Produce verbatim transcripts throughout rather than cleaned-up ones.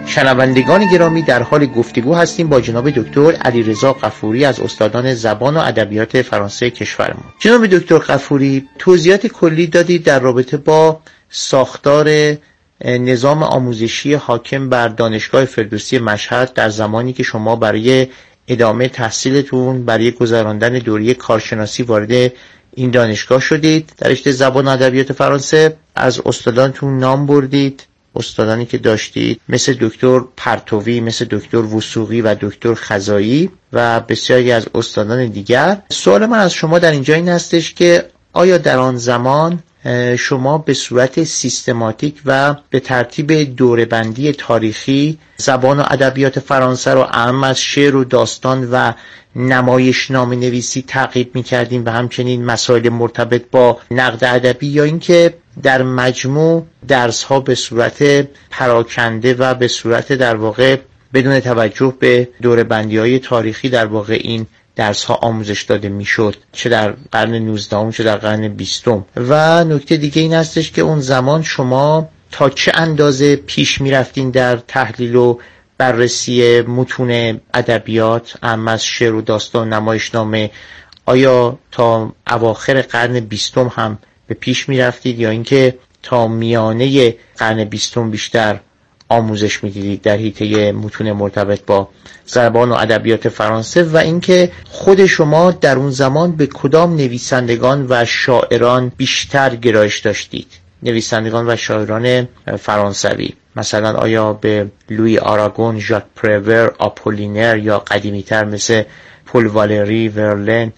شنوندگان گرامی، در حال گفتگو هستیم با جناب دکتر علیرضا غفوری از استادان زبان و ادبیات فرانسه کشورمون. جناب دکتر غفوری، توضیحات کلی دادید در رابطه با ساختار نظام آموزشی حاکم بر دانشگاه فردوسی مشهد در زمانی که شما برای ادامه تحصیلتون برای گذراندن دوره کارشناسی وارد این دانشگاه شدید. در رشته زبان و ادبیات فرانسه از استادانتون نام بردید، استادانی که داشتید مثل دکتر پرتوی، مثل دکتر وثوقی و دکتر خزایی و بسیاری از استادان دیگر. سوال من از شما در اینجا این هستش که آیا در آن زمان شما به صورت سیستماتیک و به ترتیب دوره‌بندی تاریخی زبان و ادبیات فرانسه رو اهم از شعر و داستان و نمایشنامه نویسی تعقیب می‌کردین و همچنین مسائل مرتبط با نقد ادبی، یا اینکه در مجموع درس‌ها به صورت پراکنده و به صورت در واقع بدون توجه به دوره‌بندی‌های تاریخی در واقع این درس ها آموزش داده میشد، چه در قرن نوزدهم چه در قرن بیستم؟ و نکته دیگه این هستش که اون زمان شما تا چه اندازه پیش میرفتین در تحلیل و بررسی متون ادبیات اما از شعر و داستان نمایشنامه؟ آیا تا اواخر قرن بیستم هم به پیش میرفتید یا اینکه تا میانه قرن بیستم بیشتر آموزش میدیدید در حیطه متون مرتبط با زبان و ادبیات فرانسه؟ و اینکه خود شما در اون زمان به کدام نویسندگان و شاعران بیشتر گرایش داشتید؟ نویسندگان و شاعران فرانسوی، مثلا آیا به لوی آراگون، ژاک پرور، آپولینر، یا قدیمی‌تر مثل پل والری، ورلن،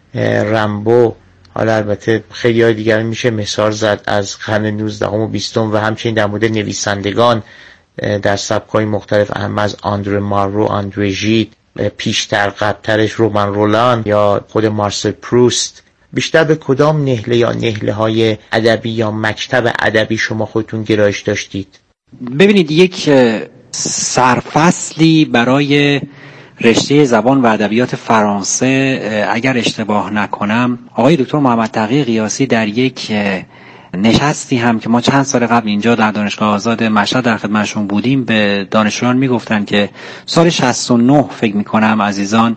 رامبو، حالا البته خیلی های دیگر میشه مثال زد از قرن نوزدهم و بیستم، و همچنین در مورد نویسندگان در سبک‌های مختلف اهم از آندره مارو، آندره ژید، پیشتر قبلترش رومن رولان یا خود مارسل پروست، بیشتر به کدام نهله یا نهله های ادبی یا مکتب ادبی شما خودتون گرایش داشتید؟ ببینید، یک سرفصلی برای رشته زبان و ادبیات فرانسه اگر اشتباه نکنم آقای دکتر محمد تقی قیاسی در یک نشستی هم که ما چند سال قبل اینجا در دانشگاه آزاد مشهد در خدمتشون بودیم به دانشجویان میگفتن که سال شصت و نه فکر میکنم عزیزان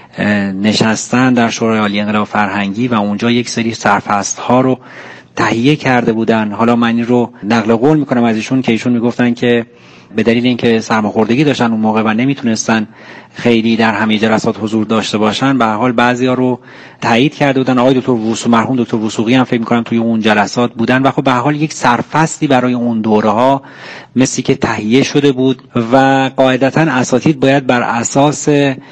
نشستن در شورای عالی انقلاب فرهنگی و اونجا یک سری سرفصل ها رو تهیه کرده بودن. حالا من این رو نقل قول میکنم از ایشون که ایشون میگفتن که به دلیل اینکه سرماخوردگی داشتن اون موقع و نمیتونستن خیلی در همه جلسات حضور داشته باشن، به هر حال بعضیا رو تایید کرده بودن. آقای دکتر وثوقی، مرحوم دکتر وثوقی هم فکر می‌کنم توی اون جلسات بودن و خب به هر حال یک سرفصلی برای اون دوره‌ها مثلی که تهیه شده بود و قاعدتاً اساتید باید بر اساس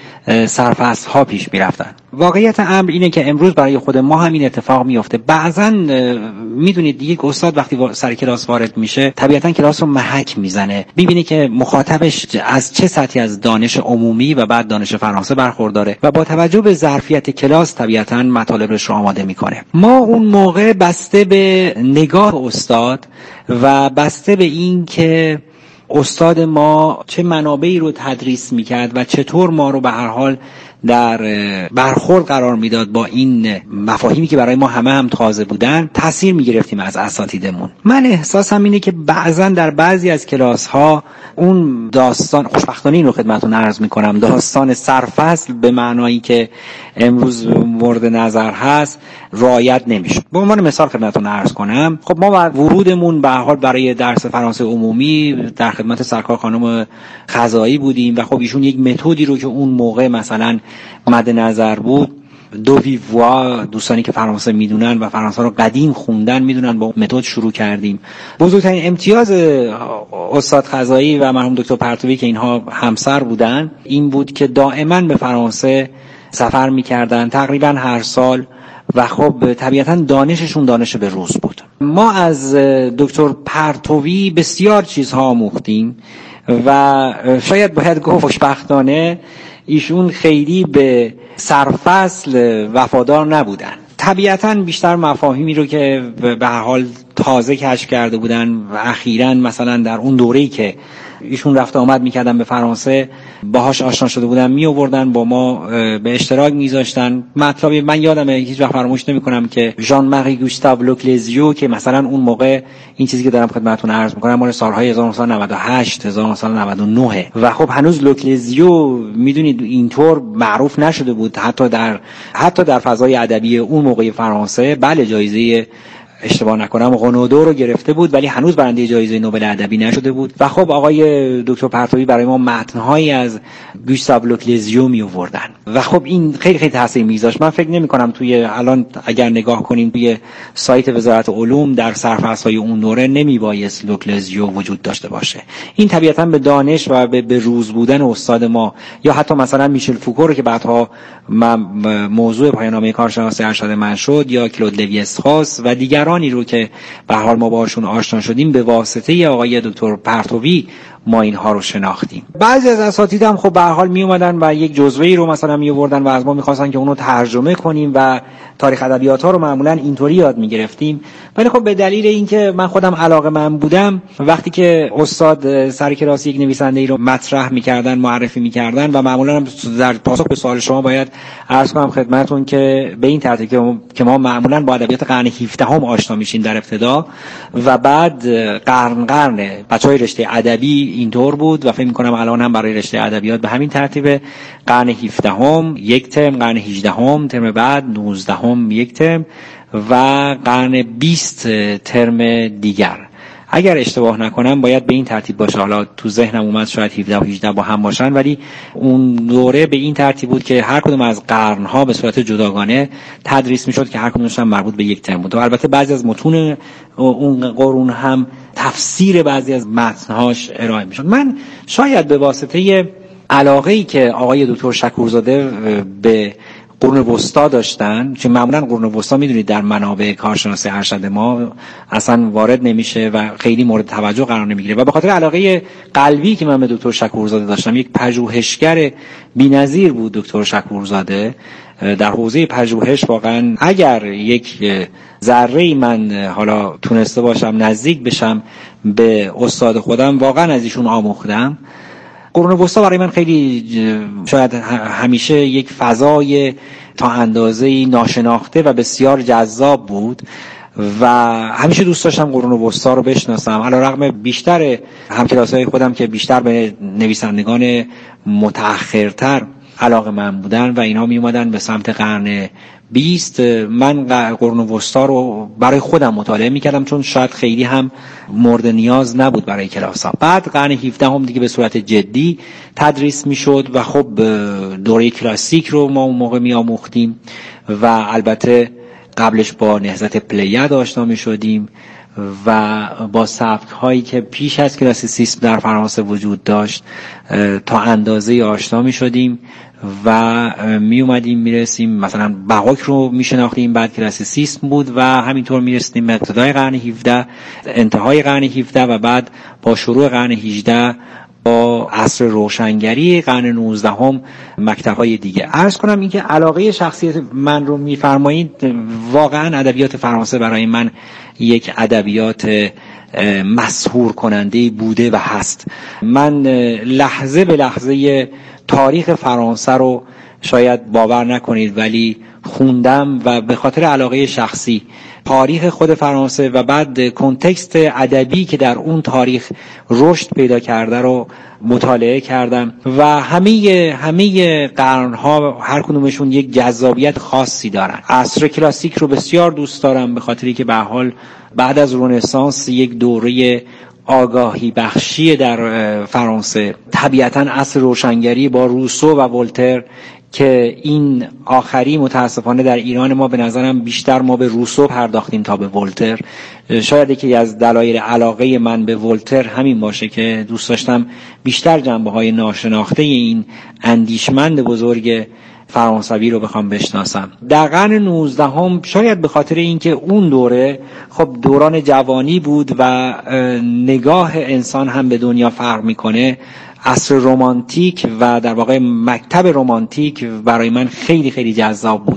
سرفصل‌ها پیش می‌رفتن. واقعیت امر اینه که امروز برای خود ما همین اتفاق میفته. بعضن میدونید یک استاد وقتی سر کلاس وارد میشه طبیعتاً کلاس رو محک میزنه، میبینی که مخاطبش از چه سطحی از دانش عمومی و بعد دانش فرانسه برخورداره و با توجه به ظرفیت کلاس طبیعتاً مطالبش رو آماده میکنه. ما اون موقع بسته به نگاه استاد و بسته به این که استاد ما چه منابعی رو تدریس میکرد و چطور ما رو به هر حال در برخورد قرار میداد با این مفاهیمی که برای ما همه هم تازه بودن، تاثیر میگرفتیم از اساتیدمون. من احساسم اینه که بعضا در بعضی از کلاس ها اون داستان، خوشبختانه این رو خدمتتون عرض میکنم، داستان سرفصل به معنایی که امروز مورد نظر هست رعایت نمیشه. به عنوان مثال خدمتتون عرض کنم، خب ما ورودمون به هر حال برای درس فرانسه عمومی در خدمت سرکار خانم خزایی بودیم و خب ایشون یک متدی رو که اون موقع مثلا مد نظر بود، دو ویوا، دوستانی که فرانسه میدونن و فرانسه رو قدیم خوندن میدونن، با اون متد شروع کردیم. بزرگترین امتیاز استاد خزایی و مرحوم دکتر پرتوی که اینها همسر بودن این بود که دائما به فرانسه سفر میکردن تقریبا هر سال و خب طبیعتا دانششون دانش به روز بود. ما از دکتر پرتوی بسیار چیزها آموختیم و شاید باید گفت خوشبختانه ایشون خیلی به سرفصل وفادار نبودن. طبیعتاً بیشتر مفاهیمی رو که به هر حال تازه کشف کرده بودن و اخیراً مثلا در اون دوره‌ای که ایشون رفت آمد میکردن به فرانسه باهاش آشنا شده بودن، می آوردن با ما به اشتراک میذاشتن. مطلب من یادمه، هیچ وقت فراموش نمیکنم که ژان ماری گوستاو لوکلزیو که مثلا اون موقع این چیزی که دارم خدمتتون عرض میکنم مال سالهای هزار و نهصد و نود و هشت هزار و نهصد و نود و نه و خب هنوز لوکلزیو میدونید اینطور معروف نشده بود، حتی در حتی در فضای ادبی اون موقع فرانسه. بله جایزه اشتباه نکنم غنودو رو گرفته بود ولی هنوز برنده جایزه نوبل ادبی نشده بود. و خب آقای دکتر پرتویی برای ما متن‌هایی از گوستاو لوکلزیو می آوردن و خب این خیلی خیلی تاثیر می‌گذاشت. من فکر نمی‌کنم توی الان اگر نگاه کنیم توی سایت وزارت علوم در سرفصل‌های اون دوره نمی‌بایست لوکلزیو وجود داشته باشه. این طبیعتاً به دانش و به, به روز بودن استاد ما یا حتی مثلا میشل فوکو رو که بعدها موضوع پایان‌نامه کارشناسی ارشد من شد یا کلود لوی استراس و دیگر رانی رو که به هر حال ما باشون آشنا شدیم به واسطه آقای دکتر پرتویی ما اینها رو شناختیم. بعضی از اساتید هم خب به هر حال می اومدن و یک جزوه‌ای رو مثلا می آوردن و از ما می‌خواستن که اونو ترجمه کنیم و تاریخ ادبیات ها رو معمولا اینطوری یاد می‌گرفتیم. ولی خب به دلیل اینکه من خودم علاقه‌مند بودم، وقتی که استاد سر کلاس یک نویسنده‌ای رو مطرح می‌کردن، معرفی می‌کردن و معمولا در پاسخ به سوال شما باید عرض کنم خدمتتون که به این ترتیب که ما معمولا با ادبیات قرن هفدهم آشنا میشیم در ابتدا و بعد قرن قرن بچهای رشته ادبی اینطور بود و فکر می‌کنم الان هم برای رشته ادبیات به همین ترتیب قرن هفدهم یک ترم، قرن هجدهم ترم بعد، نوزدهم یک ترم و قرن بیست ترم دیگر. اگر اشتباه نکنم باید به این ترتیب باشه. حالا تو ذهنم اومد شاید هفده و هجده با هم باشن ولی اون دوره به این ترتیب بود که هر کدوم از قرن‌ها به صورت جداگانه تدریس می‌شد که هر کدومش هم مربوط به یک ترم بود. و البته بعضی از متون اون قرون هم تفسیر بعضی از متن‌هاش ارائه می‌شد. من شاید به واسطه علاقه‌ای که آقای دکتر شکورزاده به قرون وسطا داشتن، چون معمولا قرون وسطا میدونید در منابع کارشناسی ارشد ما اصلا وارد نمیشه و خیلی مورد توجه قرار نمیگیره و به خاطر علاقه قلبی که من به دکتر شکورزاده داشتم، یک پژوهشگر بی‌نظیر بود دکتر شکورزاده در حوزه پژوهش. واقعا اگر یک ذره من حالا تونسته باشم نزدیک بشم به استاد خودم، واقعا از ایشون آموختم. قرون وسطا برای من خیلی شاید همیشه یک فضای تا اندازه‌ای ناشناخته و بسیار جذاب بود و همیشه دوست داشتم قرون وسطا رو بشناسم، علیرغم بیشتر همکلاسای خودم که بیشتر به نویسندگان متأخرتر علاقه من بودن و اینا می اومدن به سمت قرن بیست. من قرون وسطا رو برای خودم مطالعه میکردم چون شاید خیلی هم مورد نیاز نبود برای کلاسام. بعد قرن هفدهم دیگه به صورت جدی تدریس میشد و خب دوره کلاسیک رو ما اون موقع میآموختیم و البته قبلش با نهضت پلید آشنا میشدیم و با سبک هایی که پیش از کلاسیسیسم در فرانسه وجود داشت تا اندازه آشنا می شدیم و می اومدیم می رسیم مثلا باروک رو می شناختیم، بعد کلاسیسیسم بود و همینطور می رسیدیم ابتدای قرن هفده، انتهای قرن هفده و بعد با شروع قرن هجده با عصر روشنگری قرن نوزدهم مکتب‌های دیگه. عرض کنم اینکه علاقه شخصی من رو می‌فرمایید، واقعا ادبیات فرانسه برای من یک ادبیات مسحور کننده بوده و هست. من لحظه به لحظه تاریخ فرانسه رو شاید باور نکنید ولی خوندم و به خاطر علاقه شخصی تاریخ خود فرانسه و بعد کنتکست ادبی که در اون تاریخ رشد پیدا کرده رو مطالعه کردم و همه همه قرن‌ها هر کدومشون یک جذابیت خاصی دارن. عصر کلاسیک رو بسیار دوست دارم به خاطری که به هر حال بعد از رنسانس یک دوره آگاهی بخشی در فرانسه، طبیعتاً عصر روشنگری با روسو و ولتر که این آخری متاسفانه در ایران ما به نظرم بیشتر ما به روسو پرداختیم تا به ولتر. شاید یکی از دلایل علاقه من به ولتر همین باشه که دوست داشتم بیشتر جنبه‌های ناشناخته این اندیشمند بزرگ فرانسوی رو بخوام بشناسم. در قرن نوزدهم شاید به خاطر اینکه اون دوره خب دوران جوانی بود و نگاه انسان هم به دنیا فرق میکنه، عصر رمانتیک و در واقع مکتب رمانتیک برای من خیلی خیلی جذاب بود.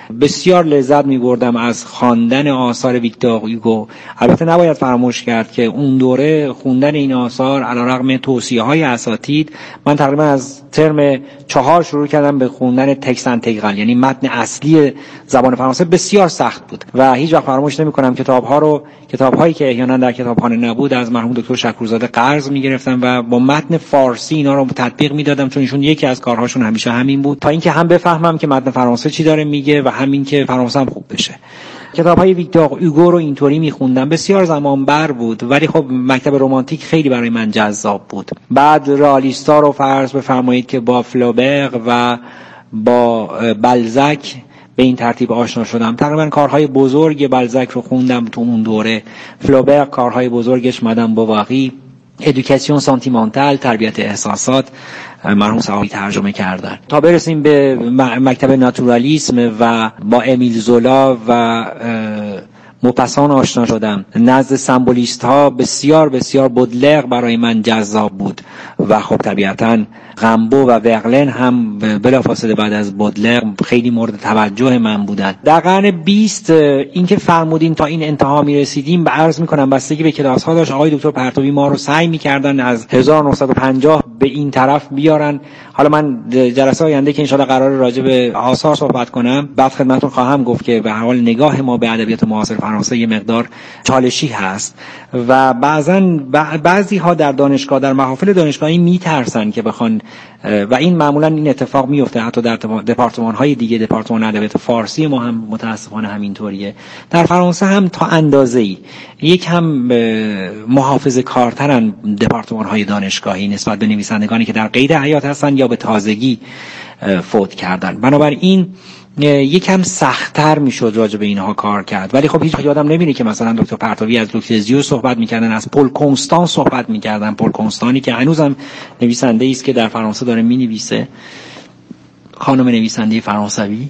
بسیار لذت می‌بردم از خواندن آثار ویکتور هوگو. البته نباید فراموش کرد که اون دوره خوندن این آثار علیرغم توصیه‌های اساتید، من تقریبا از ترم چهار شروع کردم به خوندن تکست انتگرال، یعنی متن اصلی زبان فرانسه. بسیار سخت بود و هیچ وقت فراموش نمی‌کنم کتاب‌ها رو کتاب‌هایی که احیانا در کتابخانه نبود از مرحوم دکتر شکورزاده قرض می‌گرفتم و با متن فارسی اینا رو تطبیق می‌دادم، چون ایشون یکی از کارهاشون همیشه همین بود، تا اینکه هم بفهمم که متن فرانسه چی داره میگه و همین که فرانسه هم خوب بشه. کتاب‌های ویکتور هوگو رو اینطوری می‌خوندم، بسیار زمان بر بود، ولی خب مکتب رمانتیک خیلی برای من جذاب بود. بعد رئالیستا رو فرض بفرمایید که با فلوبر و با بلزاک به این ترتیب آشنا شدم. تقریبا کارهای بزرگ بلزاک رو خوندم تو اون دوره. فلوبر کارهای بزرگش مادام بوواری، ادوکاسیون سانتیمانتال، تربیت احساسات، مرحوم صحابی ترجمه کردن، تا برسیم به مکتب ناتورالیسم و با امیل زولا و موپاسان آشنا شدم. نزد سمبولیست ها بسیار بسیار بودلر برای من جذاب بود و خب طبیعتاً غمبو و ورلن هم بلافاصله بعد از بودلر خیلی مورد توجه من بودن. در قرن بیست اینکه فرمودین تا این انتها میرسیدیم، به عرض میکنم بستگی به کلاس ها داشت. آقای دکتر پرتوی ما رو سعی میکردن از هزار و نهصد و پنجاه به این طرف بیارن. حالا من جلسه آینده که انشالله قرار راجع به آثار صحبت کنم، بعد خدمتتون خواهم گفت که به هر حال نگاه ما به ادبیات معاصر فرانسه یه مقدار چالشی هست و بعضا بعضی ها در دانشگاه در محافل دانشگاهی میترسن که بخوان، و این معمولا این اتفاق میفته حتی در دپارتمان های دیگه. دپارتمان ادبیات فارسی ما هم متاسفانه همینطوریه. در فرانسه هم تا اندازه‌ای یک هم محافظه کارترن دپارتمان های دانشگاهی نسبت به نویسندگانی که در قید حیات هستن یا به تازگی فوت کردن. بنابراین یکم سخت‌تر میشد راجع به اینها کار کرد. ولی خب هیچ یادم نمیره که مثلا دکتر پرتوی از لوکزیو صحبت میکردن، از پل کنستان صحبت میکردن. پل کنستانی که هنوزم نویسنده است که در فرانسه داره مینویسه، خانم نویسنده فرانسوی،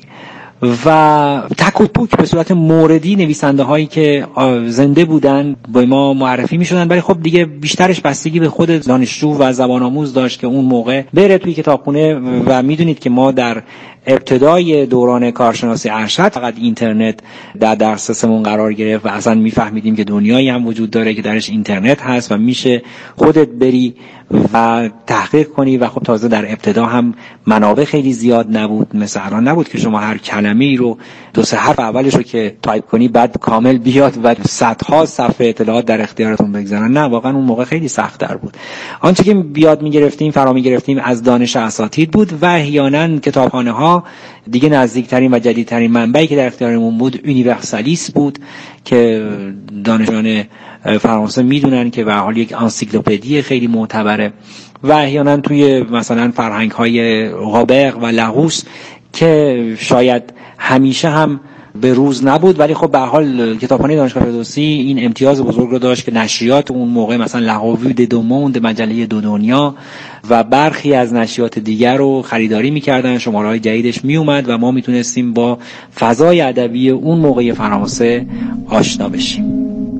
و تک و توک به صورت موردی نویسنده هایی که زنده بودن با ما معرفی می شدن. ولی خب دیگه بیشترش بستگی به خود دانشجو و زبان آموز داشت که اون موقع بره توی کتابخونه. و میدونید که ما در ابتدای دوران کارشناسی ارشد فقط اینترنت در دسترسمون قرار گرفت و اصلا میفهمیدیم که دنیایی هم وجود داره که درش اینترنت هست و میشه خودت بری و تحقیق کنی. و خب تازه در ابتدا هم منابع خیلی زیاد نبود، مثل الان نبود که شما هر کلمه‌ای رو دو سه حرف اولش رو که تایپ کنی بعد کامل بیاد و صدها صفحه اطلاعات در اختیارتون بگذارن. نه، واقعا اون موقع خیلی سخت‌تر بود. آنچه که بیاد می‌گرفتیم فرا می‌گرفتیم از دانش اساتید بود و احیانا کتابخانه‌ها دیگه نزدیکترین و جدیدترین منبعی که در اختیارمون بود یونیورسالیس بود که دانشجویان فرانسه میدونن که به حال یک انسیکلوپدی خیلی معتبره. و احیانا توی مثلا فرهنگ‌های رابر و لاروس که شاید همیشه هم به روز نبود، ولی خب به هر حال کتابخانه دانشگاه فردوسی این امتیاز بزرگ رو داشت که نشریات اون موقع مثلا لاروی د دو موند، مجله دو دنیا و برخی از نشریات دیگر رو خریداری می‌کردن، شماره‌های جدیدش میومد و ما میتونستیم با فضای ادبی اون موقع فرانسه آشنا بشیم.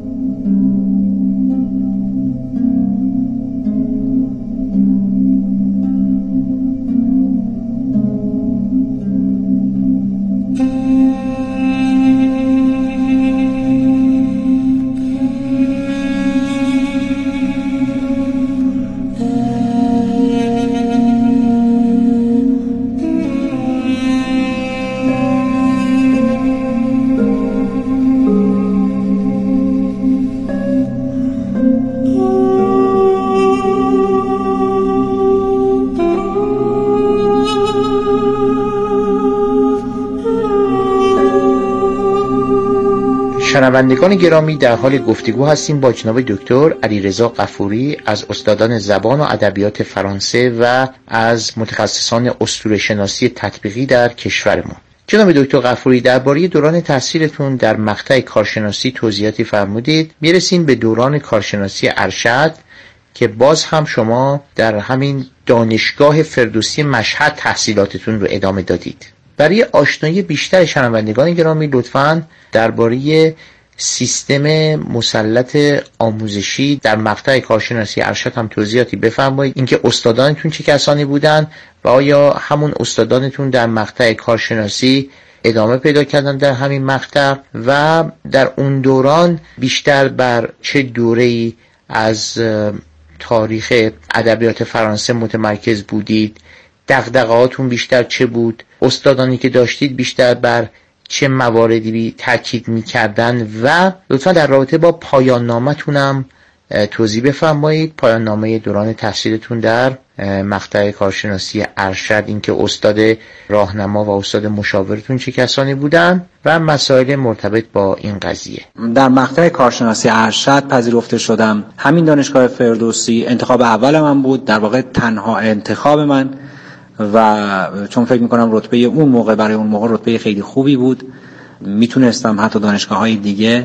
شنوندگان گرامی، در حال گفتگو هستیم با جناب دکتر علیرضا غفوری از استادان زبان و ادبیات فرانسه و از متخصصان اسطوره‌شناسی تطبیقی در کشورمان. جناب دکتر غفوری، درباره دوران تحصیلتون در مقطع کارشناسی توضیحاتی فرمودید. میرسیم به دوران کارشناسی ارشد که باز هم شما در همین دانشگاه فردوسی مشهد تحصیلاتتون رو ادامه دادید. برای آشنایی بیشتر شنوندگان گرامی لطفاً درباره سیستم مسلط آموزشی در مقطع کارشناسی ارشد هم توضیحاتی بفرمایید. اینکه استادانتون چه کسانی بودن و آیا همون استادانتون در مقطع کارشناسی ادامه پیدا کردن در همین مقطع و در اون دوران بیشتر بر چه دوره‌ای از تاریخ ادبیات فرانسه متمرکز بودید؟ دغدغه‌هاتون بیشتر چه بود؟ استادانی که داشتید بیشتر بر چه مواردی تاکید می‌کردن؟ و لطفا در رابطه با پایان نامه‌تونم توضیح بفرمایید. پایان نامه دوران تحصیلتون در مقطع کارشناسی ارشد، اینکه استاد راهنما و استاد مشاورتون چه کسانی بودن و مسائل مرتبط با این قضیه. در مقطع کارشناسی ارشد پذیرفته شدم. همین دانشگاه فردوسی انتخاب اول من بود، در واقع تنها انتخاب من، و چون فکر میکنم رتبه اون موقع برای اون موقع رتبه خیلی خوبی بود، میتونستم حتی دانشگاه‌های دیگه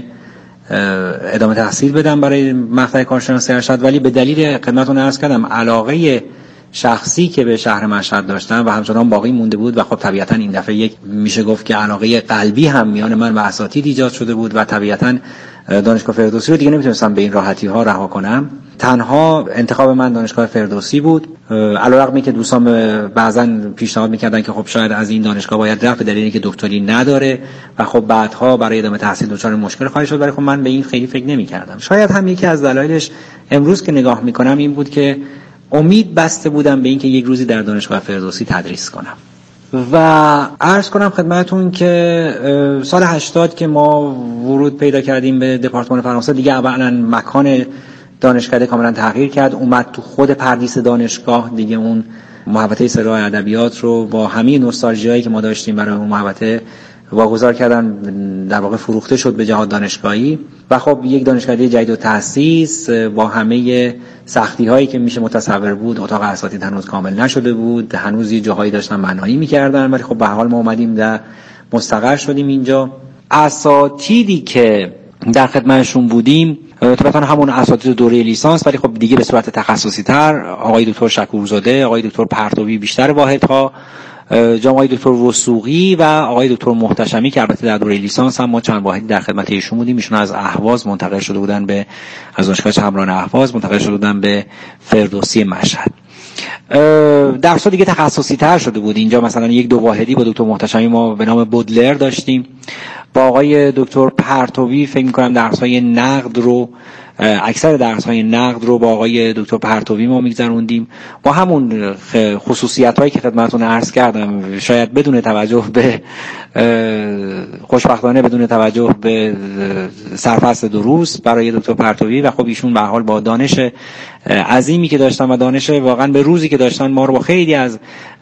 ادامه تحصیل بدم برای مقطع کارشناسی ارشد، ولی به دلیل خدمتتون عرض کردم علاقه شخصی که به شهر مشهد داشتم و همچنان باقی مونده بود و خب طبیعتا این دفعه یک میشه گفت که علاقه قلبی هم میان من و اساتید ایجاد شده بود و طبیعتا دانشگاه فردوسی رو دیگه نمیتونستم به این راحتی ها رها کنم. تنها انتخاب من دانشگاه فردوسی بود، علیرغمی که دوستان بعضا پیشنهاد میکردن که خب شاید از این دانشگاه باید رفت به دلیلی که دکتری نداره و خب بعدها برای ادامه تحصیل دچار مشکل خواهد شد، ولی خب من به این خیلی فکر نمیکردم. شاید هم یکی از دلایلش امروز که نگاه میکنم این بود که امید بسته بودم به اینکه یک روزی در دانشگاه فردوسی تدریس کنم. و عرض کنم خدمتون که سال هشتاد که ما ورود پیدا کردیم به دپارتمان فرانسه، دیگه اولا مکان دانشکده کاملا تغییر کرد، اومد تو خود پردیس دانشگاه، دیگه اون محوطه سرای ادبیات رو با همه نوستالژیایی که ما داشتیم برای اون محوطه واگذار کردن، در واقع فروخته شد به جهاد دانشگاهی و خب یک دانشکده جدید و تأسیس با همه سختی هایی که میشه متصور بود. اتاق اساتید هنوز کامل نشده بود، هنوز یه جاهایی داشتن معنایی میکردن، ولی خب به هر حال ما اومدیم در مستقر شدیم اینجا. اساتیدی که در خدمتشون بودیم طبعا همون اساتید دوره لیسانس، ولی خب دیگه به صورت تخصصی تر، آقای دکتر شکورزاده، آقای دکتر پرتوی بیشتر واحدها، جناب آقای دکتر وثوقی و آقای دکتر محتشمی که البته در دوره لیسانس هم ما چند واحدی در خدمت ایشون بودیم. ایشون از اهواز منتقل شده بودن به از دانشگاه چمران اهواز منتقل شده بودن به فردوسی مشهد. درس‌ها دیگه تخصصی تر شده بود. اینجا مثلا یک دو واحدی با دکتر محتشمی ما به نام بودلر داشتیم. با آقای دکتر پرتوی فکر می‌کنم درس‌های نقد رو اکثر درس‌های نقد رو با آقای دکتر پرتوی ما می‌گذروندیم، با همون خصوصیت‌هایی که خدمتتون عرض کردم، شاید بدون توجه به خوشبختانه بدون توجه به سرفصل دروس برای دکتر پرتوی. و خب ایشون به هر حال با دانش عظیمی که داشتن و دانش واقعا به روزی که داشتن ما رو با خیلی از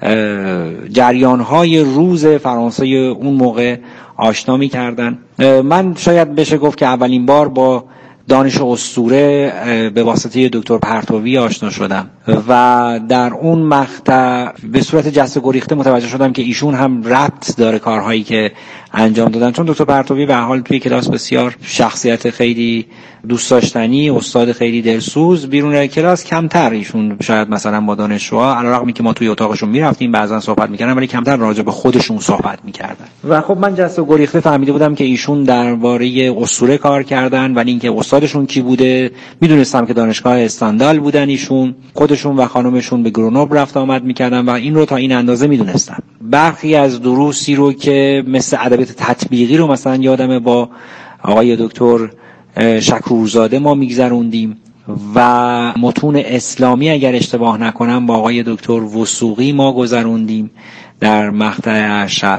جریان‌های روز فرانسه اون موقع آشنا می‌کردن. من شاید بشه گفت که اولین بار با دانش اسطوره به واسطه دکتر پرتوی آشنا شدم و در اون مقطع به صورت جست و گریخته متوجه شدم که ایشون هم ربط داره کارهایی که انجام دادن، چون دکتر پرتوی به هر حال توی کلاس بسیار شخصیت خیلی دوست داشتنی، استاد خیلی دلسوز، بیرون کلاس کمتر ایشون شاید مثلا با دانشجوها، علیرغمی که ما توی اتاقشون میرفتیم بعضا صحبت میکردن، ولی کمتر راجع به خودشون صحبت میکردن. و خب من جست و گریخته فهمیده بودم که ایشون درباره اسطوره کار کردن، ولی اینکه استادشون کی بوده میدونستم که دانشگاه استاندال بودن ایشون، خودشون و خانمشون به گرونوبل رفت آمد میکردن و این رو تا این اندازه میدونستم. برخی از دروسی رو که مثل ادبیات تطبیقی رو مثلا یادمه با آقای دکتر شکورزاده ما میگذروندیم و متون اسلامی اگر اشتباه نکنم با آقای دکتر وثوقی ما گذروندیم در مقطع ارشد.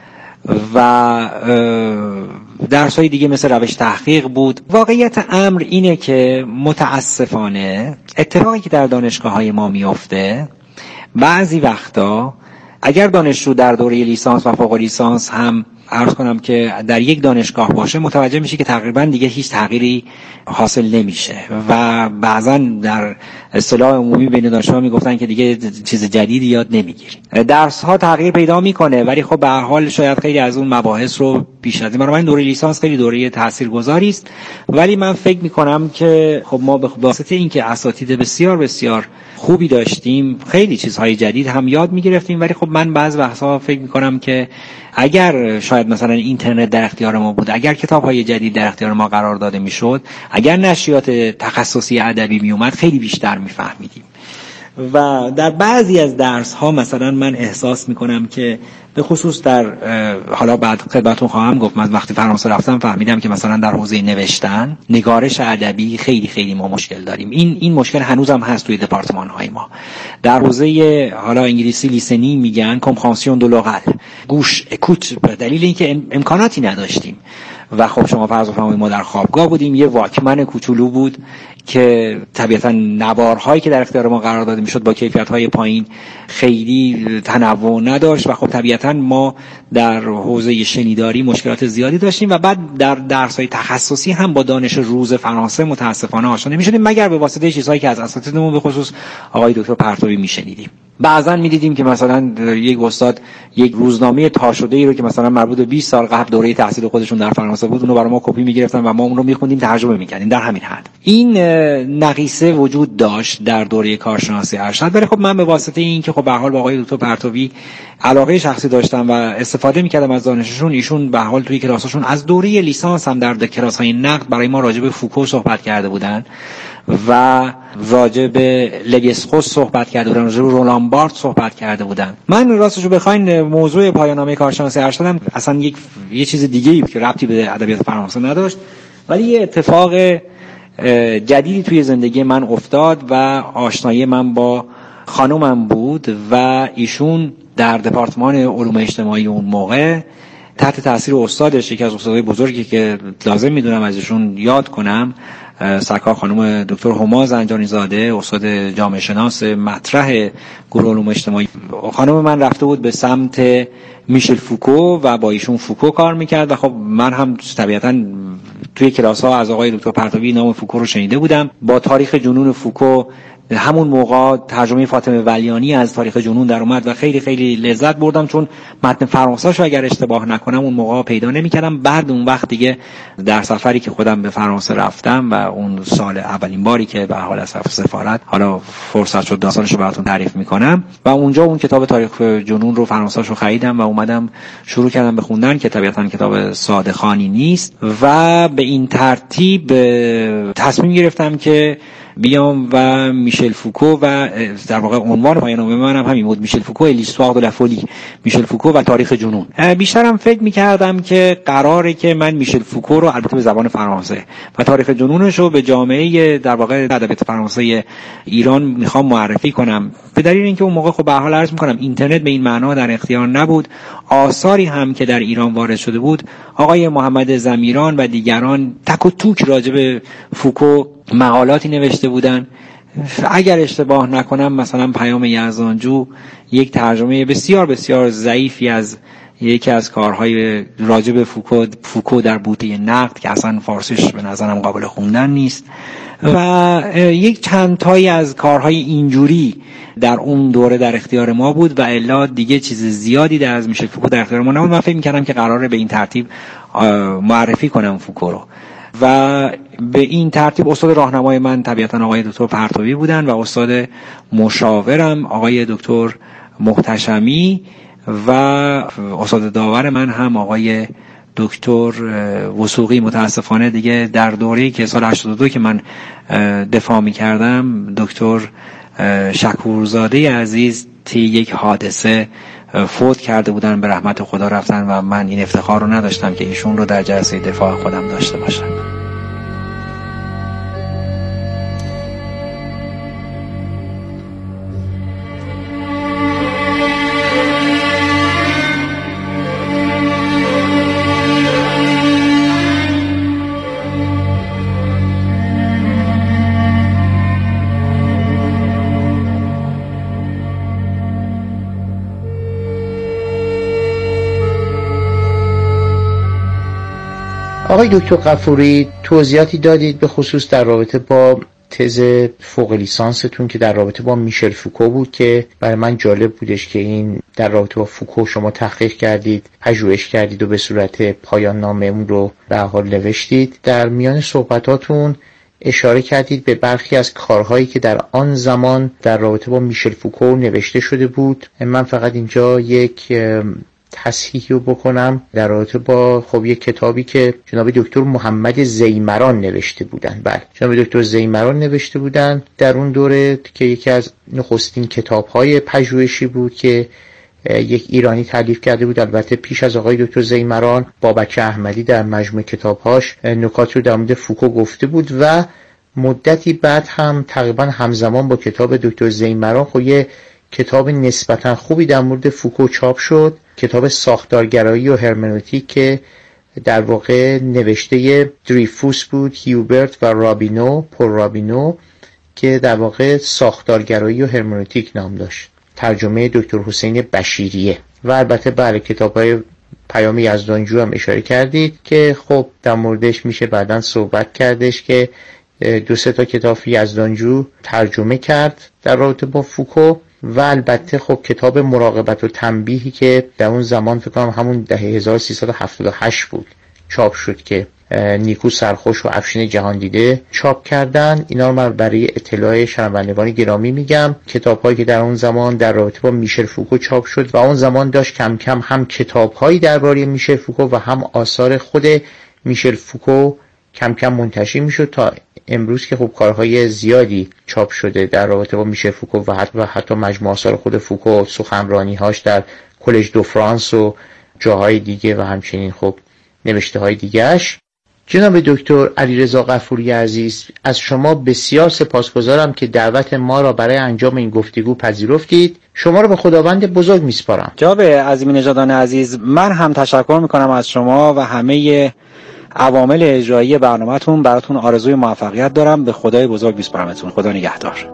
و درس‌های دیگه مثل روش تحقیق بود. واقعیت امر اینه که متاسفانه اتفاقی که در دانشگاه‌های ما میفته بعضی وقتا اگر دانشجو در دوره لیسانس و فوق لیسانس هم عرض کنم که در یک دانشگاه باشه متوجه میشه که تقریبا دیگه هیچ تغییری حاصل نمیشه و بعضا در اصطلاح عمومی بین دانشجوها میگفتن که دیگه چیز جدیدی یاد نمیگیری. درس ها تغییر پیدا میکنه ولی خب به هر حال شاید خیلی از اون مباحث رو پیش از این، برای من دوره لیسانس خیلی دوره تاثیرگذاری است، ولی من فکر میکنم که خب ما به واسطه اینکه اساتید بسیار بسیار خوبی داشتیم خیلی چیزهای جدید هم یاد میگرفتیم، ولی خب من بعض وقتا فکر میکنم که اگر شاید مثلا اینترنت در اختیار ما بود، اگر کتاب‌های جدید در اختیار ما قرار داده میشد، اگر نشریات تخصصی ادبی می اومد خیلی بیشتر میفهمیدیم. و در بعضی از درس ها مثلا من احساس میکنم که به خصوص در حالا بعد خدمتتون خواهم گفت، من وقتی فرانسه رفتم فهمیدم که مثلا در حوزه نوشتن، نگارش ادبی خیلی خیلی ما مشکل داریم. این این مشکل هنوزم هست توی دپارتمان های ما. در حوزه حالا انگلیسی لیسنینگ میگن کمپرهانسیون دو لغل، گوش اکوت، به دلیل اینکه امکاناتی نداشتیم و خب شما فرض بفرمایید ما در خوابگاه بودیم، یه واکمن کوچولو بود که طبیعتا نوارهایی که در اختیار ما قرار داده میشد با کیفیت‌های پایین خیلی تنوع نداشت و خب طبیعتا ما در حوزه شنیداری مشکلات زیادی داشتیم و بعد در درس‌های تخصصی هم با دانش روز فرانسه متاسفانه آشنا نمی‌شدیم مگر به واسطه چیزهایی که از اساتیدمون به خصوص آقای دکتر پرتوی میشنیدیم. بعضا می‌دیدیم که مثلا یک استاد یک روزنامه تا شده‌ای رو که مثلا مربوط به بیست سال قبل دوره تحصیل خودشون در فرانسه بود، اونو برای ما کپی می‌گرفتن و ما اون رو می‌خوندیم، ترجمه می‌کردیم. در همین حد این نقیصه وجود داشت در دوره کارشناسی ارشد. ولی خب من به واسطه این که خب به حال با آقای دکتر پرتوی علاقه شخصی داشتم و استفاده می‌کردم از دانششون، ایشون به حال توی کلاساشون از دوره لیسانس هم در کلاس‌های نقد برای ما راجع به فوکو صحبت کرده بودن و راجع به لویسخوس صحبت کرده بودن، راجع به رولان بارت صحبت کرده بودن. من راستش رو بخواین موضوع پایان‌نامه کارشناسی ارشدم اصلا یک یه چیز دیگه‌ای که ربطی به ادبیات فرانسه نداشت، ولی یه اتفاق جدیدی توی زندگی من افتاد و آشنایی من با خانومم بود و ایشون در دپارتمان علوم اجتماعی اون موقع تحت تاثیر استادش، یکی از استادای بزرگی که لازم میدونم ازشون یاد کنم، سرکار خانم دکتر هما زنجانی زاده، استاد جامعه شناس مطرح گروه علوم اجتماعی، خانم من رفته بود به سمت میشل فوکو و با ایشون فوکو کار میکرد و خب من هم طبیعتاً توی کلاس ها از آقای دکتر پرتوی نام فوکو رو شنیده بودم. با تاریخ جنون فوکو همون موقع ترجمه فاطمه ولیانی از تاریخ جنون در اومد و خیلی خیلی لذت بردم، چون متن فرانسه‌شو اگر اشتباه نکنم اون موقع پیدا نمی‌کردم. بعد اون وقت دیگه در سفری که خودم به فرانسه رفتم و اون سال اولین باری که به حال از سفارت حالا فرصت شد داستانشو براتون تعریف می‌کنم و اونجا اون کتاب تاریخ جنون رو فرانسه‌شو خریدم و اومدم شروع کردم به خوندن که طبیعتاً کتاب ساده خوانی نیست و به این ترتیب تصمیم گرفتم که بیام و میشل فوکو و در واقع عنوان پایان‌نامه من هم همین بود، میشل فوکو لیستوار دو لا فولی، میشل فوکو و تاریخ جنون. بیشترم فکر می‌کردم که قراره که من میشل فوکو رو البته به زبان فرانسه و تاریخ جنونش رو به جامعه در واقع ادبیات فرانسه ایران میخوام معرفی کنم، به دلیل اینکه اون موقع خب به هر حال عرض می‌کنم اینترنت به این معنا در اختیار نبود. آثاری هم که در ایران وارد شده بود، آقای محمد ضمیران و دیگران تک و توک راجع به فوکو مقالاتی نوشته بودن. اگر اشتباه نکنم مثلا پیام یزدانجو یک ترجمه بسیار بسیار ضعیفی از یکی از کارهای راجع به فوکو فوکو در بوته نقد که اصلا فارسیش به نظرم قابل خوندن نیست و یک چند تایی از کارهای اینجوری در اون دوره در اختیار ما بود و الا دیگه چیز زیادی در از میشل فوکو در اختیار ما نبود. من فکر می‌کردم که قراره به این ترتیب معرفی کنم فوکو رو و به این ترتیب استاد راهنمای من طبیعتا آقای دکتر پرتوی بودن و استاد مشاورم آقای دکتر محتشمی و استاد داور من هم آقای دکتر وثوقی. متاسفانه دیگه در دوره‌ای که سال هشتاد و دو که من دفاع می‌کردم دکتر شکورزاده عزیز طی یک حادثه فوت کرده بودن، به رحمت خدا رفتن و من این افتخار رو نداشتم که ایشون رو در جلسه دفاع خودم داشته باشم. آقای دکتر غفوری توضیحاتی دادید به خصوص در رابطه با تز فوق لیسانستون که در رابطه با میشل فوکو بود که برای من جالب بودش که این در رابطه با فوکو شما تحقیق کردید، پژوهش کردید و به صورت پایان نامه اون رو به حال نوشتید. در میان صحبتاتون اشاره کردید به برخی از کارهایی که در آن زمان در رابطه با میشل فوکو نوشته شده بود. من فقط اینجا یک تصحیحی رو بکنم در رابطه با خب یک کتابی که جناب دکتر محمد زیمران نوشته بودن. بله، جناب دکتر زیمران نوشته بودن در اون دوره که یکی از نخستین کتاب‌های پژوهشی بود که یک ایرانی تالیف کرده بود. البته پیش از آقای دکتر زیمران بابک احمدی در مجموع کتاب‌هاش نکات رو در مورد فوکو گفته بود و مدتی بعد هم تقریبا همزمان با کتاب دکتر زیمران خب یه کتاب نسبتا خوبی در مورد فوکو چاپ شد، کتاب ساختارگرایی و هرمنوتیک که در واقع نوشته دریفوس بود، هیوبرت و رابینو، پل رابینو، که در واقع ساختارگرایی و هرمنوتیک نام داشت. ترجمه دکتر حسین بشیریه. و البته بله کتاب‌های پیام یزدانجو هم اشاره کردید که خب در موردش میشه بعداً صحبت کردش که دو سه تا کتاب یزدانجو ترجمه کرد در رابطه با فوکو. و البته خب کتاب مراقبت و تنبیهی که در اون زمان فکر کنم همون دهه هزار و سیصد و هفتاد و هشت بود چاپ شد که نیکو سرخوش و افشین جهاندیده چاپ کردن. اینا رو من برای اطلاع شنوندگان گرامی میگم. کتاب‌هایی که در اون زمان در رابطه با میشل فوکو چاپ شد و اون زمان داشت کم کم هم کتاب‌هایی درباره میشل فوکو و هم آثار خود میشل فوکو کم کم منتشر میشد تا امروز که خب کارهای زیادی چاپ شده در رابطه با میشل فوکو و حتی, و حتی مجموع آثار خود فوکو، سخنرانی‌هاش در کلژ دو فرانس و جاهای دیگه و همچنین خب نوشته های دیگه‌اش. جناب دکتر علیرضا غفوری عزیز، از شما بسیار سپاسگزارم که دعوت ما را برای انجام این گفتگو پذیرفتید. شما را به خداوند بزرگ میسپارم. جناب عظیمی نژادان عزیز، من هم تشکر میکنم از شما و همه عوامل اجرایی برنامه‌تون. براتون آرزوی موفقیت دارم. به خدای بزرگ میسپارمتون. خدا نگهدار.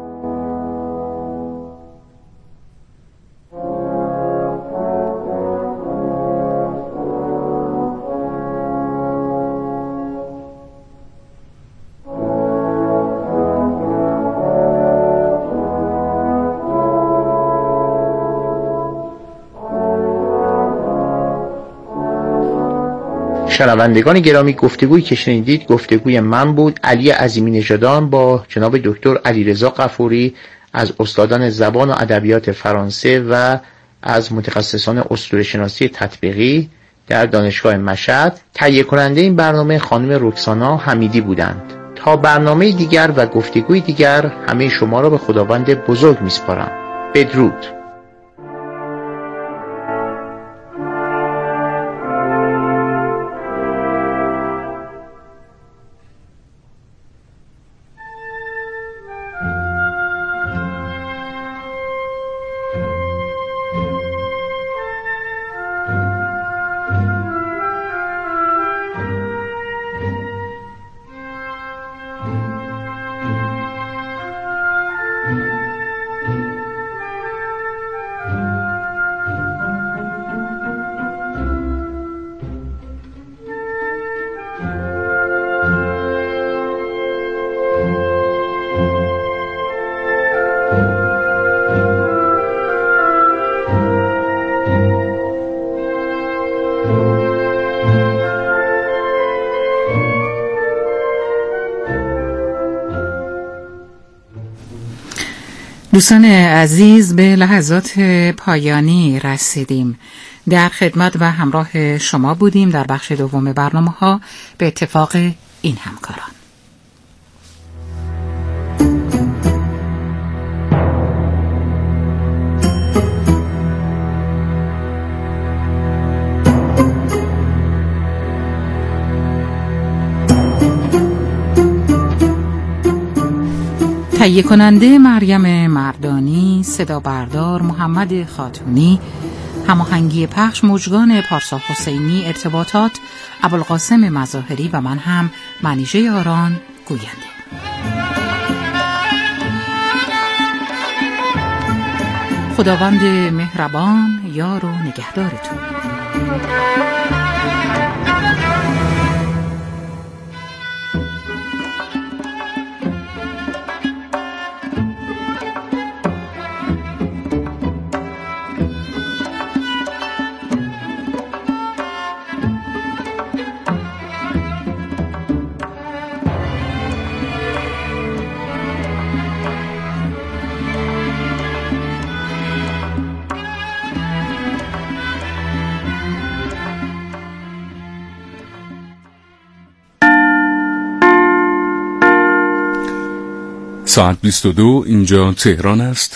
شنوندگان گرامی، گفتگویی که شنیدید گفتگوی من بود، علی عظیمی نژادان، با جناب دکتر علیرضا غفوری از استادان زبان و ادبیات فرانسه و از متخصصان اسطوره‌شناسی تطبیقی در دانشگاه مشهد. تهیه کننده این برنامه خانم رکسانا حمیدی بودند. تا برنامه دیگر و گفتگوی دیگر همه شما را به خداوند بزرگ میسپارم. بدرود. دوستان عزیز، به لحظات پایانی رسیدیم. در خدمت و همراه شما بودیم در بخش دوم برنامه ها به اتفاق این همکاران. تهیه کننده مریم مردانی، صدا بردار محمد خاتونی، هماهنگی پخش موجگان پارسا حسینی، ارتباطات ابوالقاسم مظاهری و من هم منیژه یاران گوینده. خداوند مهربان یار و نگهدارتون. ساعت بیست و دو اینجا تهران است.